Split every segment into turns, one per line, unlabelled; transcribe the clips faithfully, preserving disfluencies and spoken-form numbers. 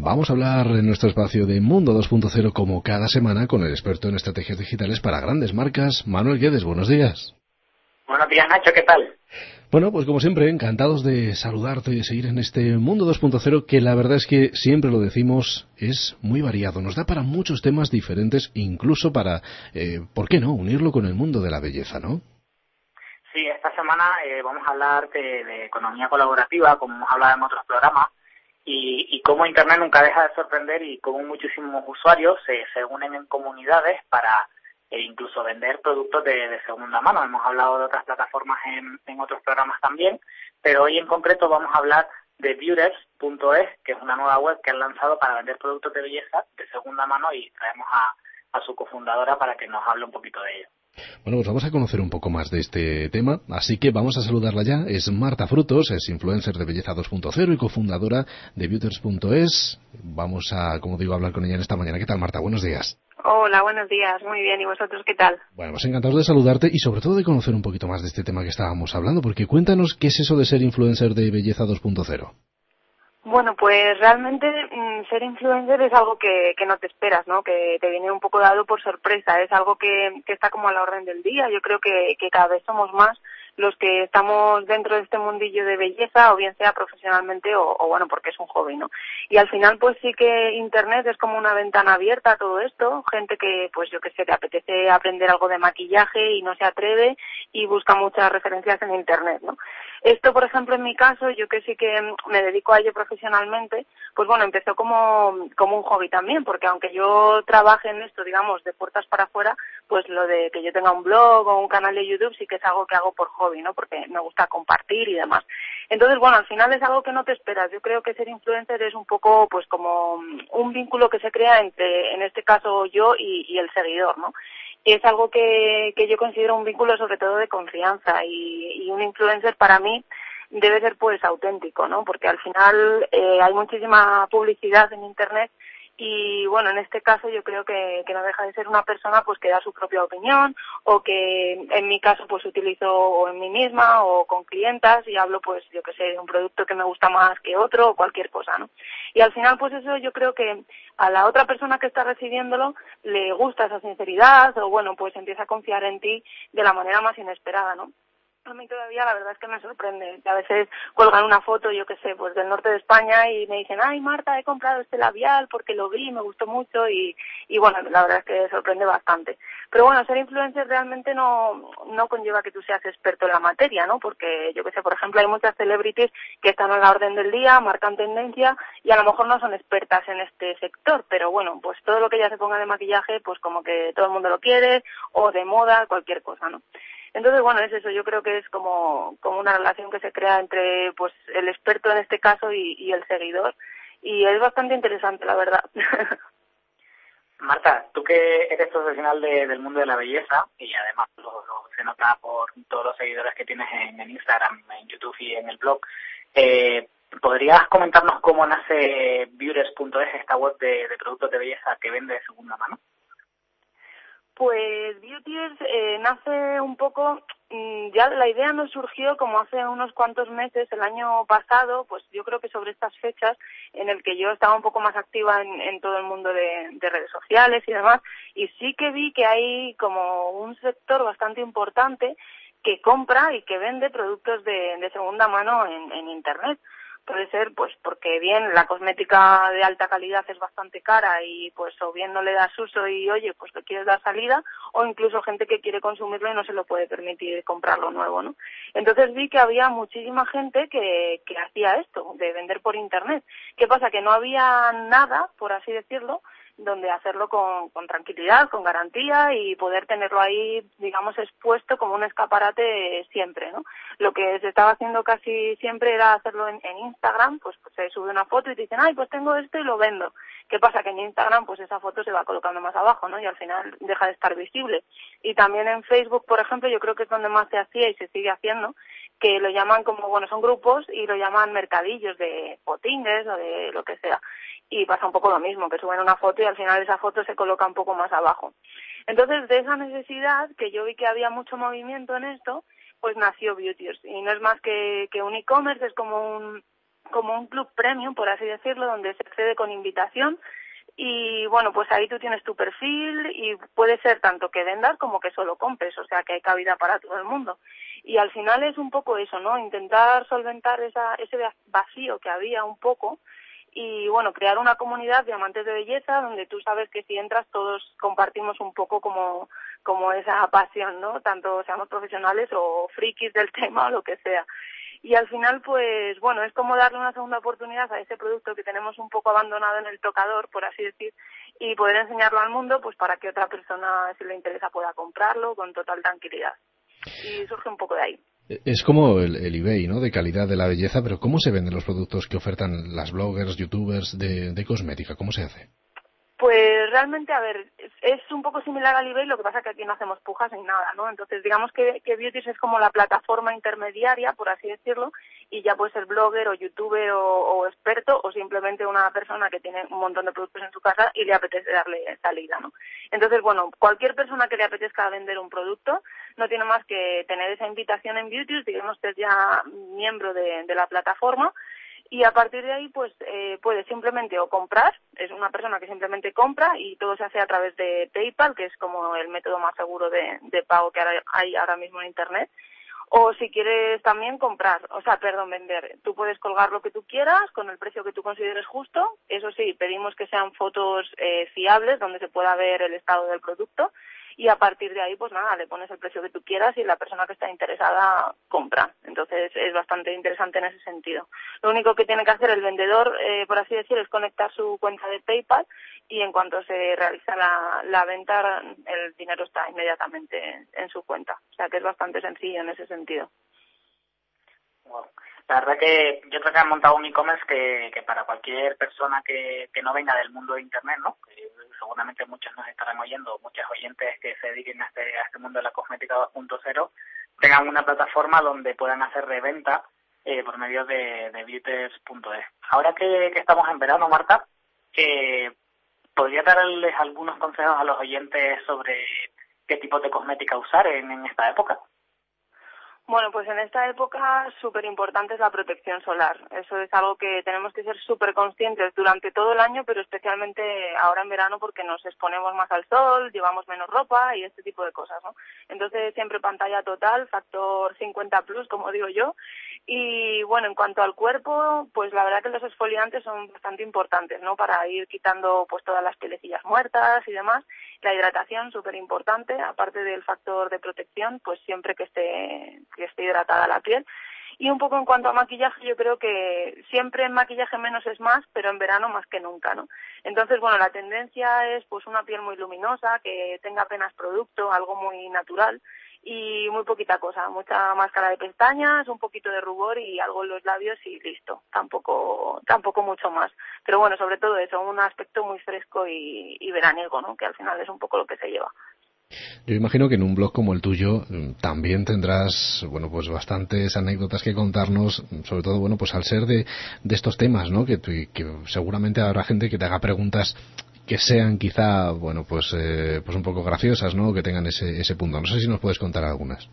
Vamos a hablar en nuestro espacio de Mundo dos punto cero como cada semana con el experto en estrategias digitales para grandes marcas, Manuel Guedes. Buenos días.
Buenos días, Nacho, ¿qué tal?
Bueno, pues como siempre, encantados de saludarte y de seguir en este Mundo dos punto cero que la verdad es que siempre lo decimos, es muy variado. Nos da para muchos temas diferentes, incluso para, eh, ¿por qué no?, unirlo con el mundo de la belleza, ¿no?
Sí, esta semana eh, vamos a hablar de, de economía colaborativa, como hemos hablado en otros programas, y, y cómo Internet nunca deja de sorprender y cómo muchísimos usuarios se, se unen en comunidades para e incluso vender productos de, de segunda mano. Hemos hablado de otras plataformas en, en otros programas también, pero hoy en concreto vamos a hablar de beauters punto es, que es una nueva web que han lanzado para vender productos de belleza de segunda mano, y traemos a, a su cofundadora para que nos hable un poquito de ello.
Bueno, pues vamos a conocer un poco más de este tema, así que vamos a saludarla ya. Es Marta Frutos, es influencer de Belleza dos punto cero y cofundadora de beauters punto es. Vamos a, como digo, hablar con ella en esta mañana. ¿Qué tal, Marta? Buenos días.
Hola, buenos días. Muy bien. ¿Y vosotros qué tal?
Bueno, pues encantados de saludarte y sobre todo de conocer un poquito más de este tema que estábamos hablando, porque cuéntanos qué es eso de ser influencer de Belleza dos punto cero.
Bueno, pues realmente mmm, ser influencer es algo que, que no te esperas, ¿no? Que te viene un poco dado por sorpresa. Es algo que, que está como a la orden del día. Yo creo que, que cada vez somos más los que estamos dentro de este mundillo de belleza, o bien sea profesionalmente o, o bueno, porque es un hobby, ¿no? Y al final pues sí que Internet es como una ventana abierta a todo esto, gente que pues yo que sé, te apetece aprender algo de maquillaje y no se atreve y busca muchas referencias en Internet, ¿no? Esto, por ejemplo, en mi caso, yo que sí que me dedico a ello profesionalmente, pues bueno, empezó como, como un hobby también, porque aunque yo trabaje en esto, digamos, de puertas para afuera, pues lo de que yo tenga un blog o un canal de YouTube sí que es algo que hago por hobby, ¿no? Porque me gusta compartir y demás. Entonces, bueno, al final es algo que no te esperas. Yo creo que ser influencer es un poco, pues como un vínculo que se crea entre, en este caso, yo y, y el seguidor, ¿no? Es algo que, que yo considero un vínculo sobre todo de confianza, y, y un influencer para mí debe ser pues auténtico, ¿no? Porque al final eh, hay muchísima publicidad en Internet y bueno, en este caso yo creo que, que no deja de ser una persona pues que da su propia opinión, o que en mi caso pues utilizo o en mí misma o con clientas y hablo pues yo que sé de un producto que me gusta más que otro o cualquier cosa, ¿no? Y al final pues eso yo creo que a la otra persona que está recibiéndolo le gusta esa sinceridad, o bueno pues empieza a confiar en ti de la manera más inesperada, ¿no? A mí todavía la verdad es que me sorprende. A veces cuelgan una foto, yo qué sé, pues del norte de España y me dicen, ay Marta, he comprado este labial porque lo vi, me gustó mucho y, y bueno, la verdad es que sorprende bastante. Pero bueno, ser influencer realmente no, no conlleva que tú seas experto en la materia, ¿no? Porque yo qué sé, por ejemplo, hay muchas celebrities que están a la orden del día, marcan tendencia y a lo mejor no son expertas en este sector, pero bueno, pues todo lo que ella se ponga de maquillaje, pues como que todo el mundo lo quiere, o de moda, cualquier cosa, ¿no? Entonces, bueno, es eso, yo creo que es como, como una relación que se crea entre pues el experto en este caso y, y el seguidor, y es bastante interesante, la verdad.
Marta, tú que eres profesional de, del mundo de la belleza, y además lo, lo se nota por todos los seguidores que tienes en, en Instagram, en YouTube y en el blog, eh, ¿podrías comentarnos cómo nace beauters punto es, esta web de, de productos de belleza que vende de segunda mano?
Pues Beautyers eh, nace un poco, mmm, ya la idea nos surgió como hace unos cuantos meses, el año pasado, pues yo creo que sobre estas fechas, en el que yo estaba un poco más activa en, en todo el mundo de, de redes sociales y demás, y sí que vi que hay como un sector bastante importante que compra y que vende productos de, de segunda mano en, en Internet. Puede ser pues porque bien la cosmética de alta calidad es bastante cara y pues o bien no le das uso y oye pues le quieres dar salida, o incluso gente que quiere consumirlo y no se lo puede permitir comprarlo nuevo, ¿no? Entonces vi que había muchísima gente que, que hacía esto, de vender por Internet. ¿Qué pasa? Que no había nada, por así decirlo, donde hacerlo con, con tranquilidad, con garantía y poder tenerlo ahí, digamos, expuesto como un escaparate siempre, ¿no? Lo que se estaba haciendo casi siempre era hacerlo en, en Instagram, pues, pues se sube una foto y te dicen, ay, pues tengo esto y lo vendo. ¿Qué pasa? Que en Instagram, pues esa foto se va colocando más abajo, ¿no? Y al final deja de estar visible. Y también en Facebook, por ejemplo, yo creo que es donde más se hacía y se sigue haciendo, que lo llaman como, bueno, son grupos y lo llaman mercadillos de potines o de lo que sea. Y pasa un poco lo mismo, que suben una foto y al final esa foto se coloca un poco más abajo. Entonces, de esa necesidad, que yo vi que había mucho movimiento en esto, pues nació Beauters. Y no es más que, que un e-commerce, es como un, como un club premium, por así decirlo, donde se accede con invitación. Y bueno, pues ahí tú tienes tu perfil y puede ser tanto que vendas como que solo compres, o sea que hay cabida para todo el mundo. Y al final es un poco eso, ¿no? Intentar solventar esa, ese vacío que había un poco y bueno, crear una comunidad de amantes de belleza donde tú sabes que si entras todos compartimos un poco como, como esa pasión, ¿no? Tanto seamos profesionales o frikis del tema o lo que sea. Y al final, pues, bueno, es como darle una segunda oportunidad a ese producto que tenemos un poco abandonado en el tocador, por así decir, y poder enseñarlo al mundo, pues para que otra persona, si le interesa, pueda comprarlo con total tranquilidad. Y surge un poco de ahí.
Es como el, el eBay, ¿no?, de calidad de la belleza, pero ¿cómo se venden los productos que ofertan las bloggers, youtubers de, de cosmética? ¿Cómo se hace?
Pues realmente, a ver, es, es un poco similar al eBay, lo que pasa que aquí no hacemos pujas ni nada, ¿no? Entonces, digamos que, que Beauties es como la plataforma intermediaria, por así decirlo, y ya puede ser blogger o youtuber o, o experto o simplemente una persona que tiene un montón de productos en su casa y le apetece darle salida, ¿no? Entonces, bueno, cualquier persona que le apetezca vender un producto no tiene más que tener esa invitación en Beauties, digamos que es ya miembro de, de la plataforma. Y a partir de ahí, pues, eh, puede simplemente o comprar, es una persona que simplemente compra y todo se hace a través de PayPal, que es como el método más seguro de, de pago que hay ahora mismo en Internet. O si quieres también comprar, o sea, perdón, vender. Tú puedes colgar lo que tú quieras con el precio que tú consideres justo. Eso sí, pedimos que sean fotos eh, fiables, donde se pueda ver el estado del producto. Y a partir de ahí, pues nada, le pones el precio que tú quieras y la persona que está interesada compra. Entonces es bastante interesante en ese sentido. Lo único que tiene que hacer el vendedor, eh, por así decir, es conectar su cuenta de PayPal y en cuanto se realiza la, la venta, el dinero está inmediatamente en su cuenta. O sea que es bastante sencillo en ese sentido.
Wow. La verdad que yo creo que han montado un e-commerce que, que para cualquier persona que, que no venga del mundo de Internet, ¿no? Que seguramente muchos nos estarán oyendo, muchos oyentes que se dediquen a este, a este mundo de la cosmética dos punto cero, tengan una plataforma donde puedan hacer reventa eh, por medio de, de beauties punto es. Ahora que, que estamos en verano, Marta, eh, ¿podría darles algunos consejos a los oyentes sobre qué tipo de cosmética usar en, en esta época?
Bueno, pues en esta época súper importante es la protección solar. Eso es algo que tenemos que ser súper conscientes durante todo el año, pero especialmente ahora en verano porque nos exponemos más al sol, llevamos menos ropa y este tipo de cosas, ¿no? Entonces siempre pantalla total, factor cincuenta plus, como digo yo. Y bueno, en cuanto al cuerpo, pues la verdad que los exfoliantes son bastante importantes, ¿no? Para ir quitando pues todas las pielecillas muertas y demás. La hidratación, súper importante, aparte del factor de protección, pues siempre que esté que esté hidratada la piel. Y un poco en cuanto a maquillaje, yo creo que siempre en maquillaje menos es más, pero en verano más que nunca, ¿no? Entonces, bueno, la tendencia es pues una piel muy luminosa, que tenga apenas producto, algo muy natural y muy poquita cosa, mucha máscara de pestañas, un poquito de rubor y algo en los labios y listo, tampoco tampoco mucho más. Pero bueno, sobre todo eso, un aspecto muy fresco y, y veraniego, ¿no? Que al final es un poco lo que se lleva.
Yo imagino que en un blog como el tuyo también tendrás, bueno, pues bastantes anécdotas que contarnos, sobre todo, bueno, pues al ser de, de estos temas, ¿no? Que, que seguramente habrá gente que te haga preguntas que sean quizá, bueno, pues eh, pues un poco graciosas, ¿no? Que tengan ese ese punto. No sé si nos puedes contar algunas.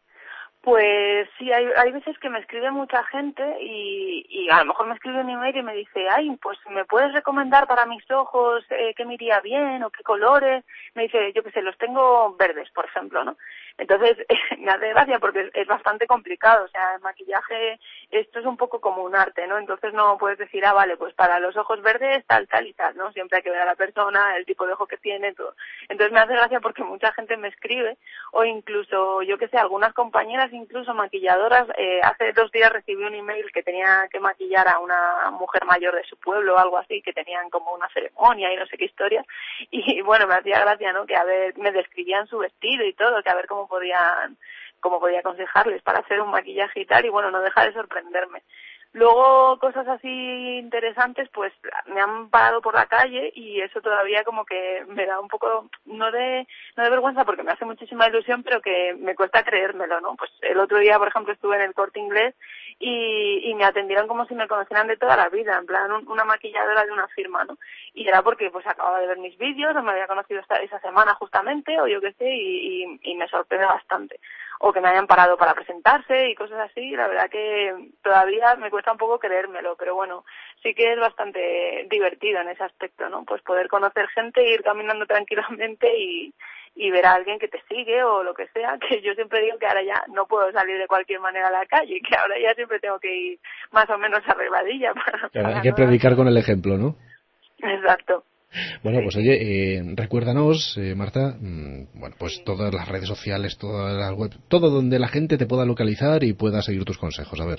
Pues sí, hay, hay veces que me escribe mucha gente y, y a lo mejor me escribe un email y me dice, ay, pues ¿me puedes recomendar para mis ojos eh, qué me iría bien o qué colores? Me dice, yo qué sé, los tengo verdes, por ejemplo, ¿no? Entonces, me hace gracia porque es bastante complicado, o sea, el maquillaje, esto es un poco como un arte, ¿no? Entonces no puedes decir, ah, vale, pues para los ojos verdes tal, tal y tal, ¿no? Siempre hay que ver a la persona, el tipo de ojo que tiene, todo. Entonces me hace gracia porque mucha gente me escribe, o incluso, yo que sé, algunas compañeras, incluso maquilladoras, eh, hace dos días recibí un email que tenía que maquillar a una mujer mayor de su pueblo o algo así, que tenían como una ceremonia y no sé qué historia, y bueno, me hacía gracia, ¿no? Que a ver, me describían su vestido y todo, que a ver cómo podían, cómo podía aconsejarles para hacer un maquillaje y tal, y bueno, no deja de sorprenderme. Luego, cosas así interesantes, pues me han parado por la calle y eso todavía como que me da un poco, no de no de vergüenza porque me hace muchísima ilusión, pero que me cuesta creérmelo, ¿no? Pues el otro día, por ejemplo, estuve en el Corte Inglés y, y me atendieron como si me conocieran de toda la vida, en plan un, una maquilladora de una firma, ¿no? Y era porque pues acababa de ver mis vídeos o me había conocido esta, esa semana justamente o yo qué sé y, y, y me sorprende bastante. o que me hayan parado para presentarse y cosas así. La verdad que todavía me cuesta un poco creérmelo, pero bueno, sí que es bastante divertido en ese aspecto, ¿no? Pues poder conocer gente, ir caminando tranquilamente y, y ver a alguien que te sigue o lo que sea, que yo siempre digo que ahora ya no puedo salir de cualquier manera a la calle, que ahora ya siempre tengo que ir más o menos arregladilla. Para,
claro,
para
hay que
no
predicar
dar...
con el ejemplo, ¿no?
Exacto.
Bueno,
sí.
pues oye, eh, recuérdanos, eh, Marta, mmm, bueno, pues
sí.
todas las redes sociales, todas las web, todo donde la gente te pueda localizar y pueda seguir tus consejos, a ver.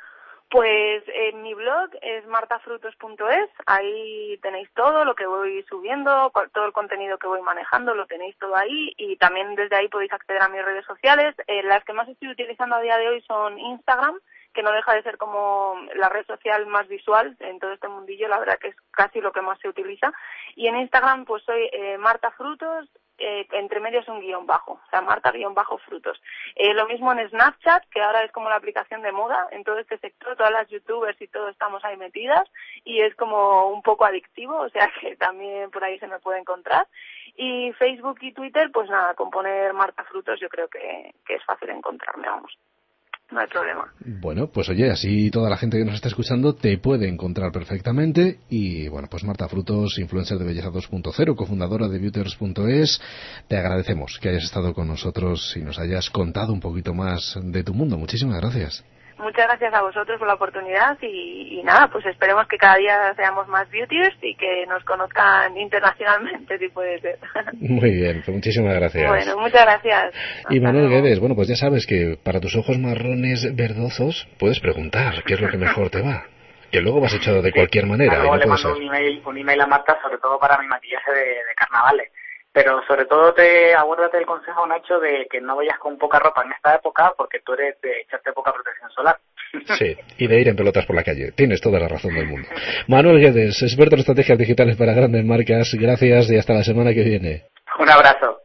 Pues en mi blog es martafrutos punto es, ahí tenéis todo lo que voy subiendo, todo el contenido que voy manejando, lo tenéis todo ahí y también desde ahí podéis acceder a mis redes sociales. Eh, las que más estoy utilizando a día de hoy son Instagram, que no deja de ser como la red social más visual en todo este mundillo, la verdad que es casi lo que más se utiliza. Y en Instagram pues soy eh, Marta Frutos, eh, entre medio es un guión bajo, o sea, Marta guión bajo Frutos. Eh, lo mismo en Snapchat, que ahora es como la aplicación de moda en todo este sector, todas las youtubers y todo estamos ahí metidas y es como un poco adictivo, o sea que también por ahí se me puede encontrar. Y Facebook y Twitter, pues nada, con poner Marta Frutos yo creo que, que es fácil encontrarme, vamos. No hay problema.
Bueno, pues oye, así toda la gente que nos está escuchando te puede encontrar perfectamente. Y bueno, pues Marta Frutos, influencer de Belleza dos punto cero, cofundadora de Beauters punto es, te agradecemos que hayas estado con nosotros y nos hayas contado un poquito más de tu mundo. Muchísimas gracias.
Muchas gracias a vosotros por la oportunidad y, y nada, pues esperemos que cada día seamos más beautyers y que nos conozcan internacionalmente, si puede ser.
Muy bien, pues muchísimas gracias.
Bueno, muchas gracias.
Y Manuel Guedes, bueno, pues ya sabes que para tus ojos marrones verdosos puedes preguntar qué es lo que mejor te va. Que luego vas echado de cualquier manera.
Luego
y no
le
puede
mando
ser.
un email, un email a Marta, sobre todo para mi maquillaje de, de carnavales. Pero sobre todo te acuérdate del consejo, Nacho, de que no vayas con poca ropa en esta época porque tú eres de echarte poca protección solar.
Sí, y de ir en pelotas por la calle. Tienes toda la razón del mundo. Manuel Guedes, experto en estrategias digitales para grandes marcas. Gracias y hasta la semana que viene.
Un abrazo.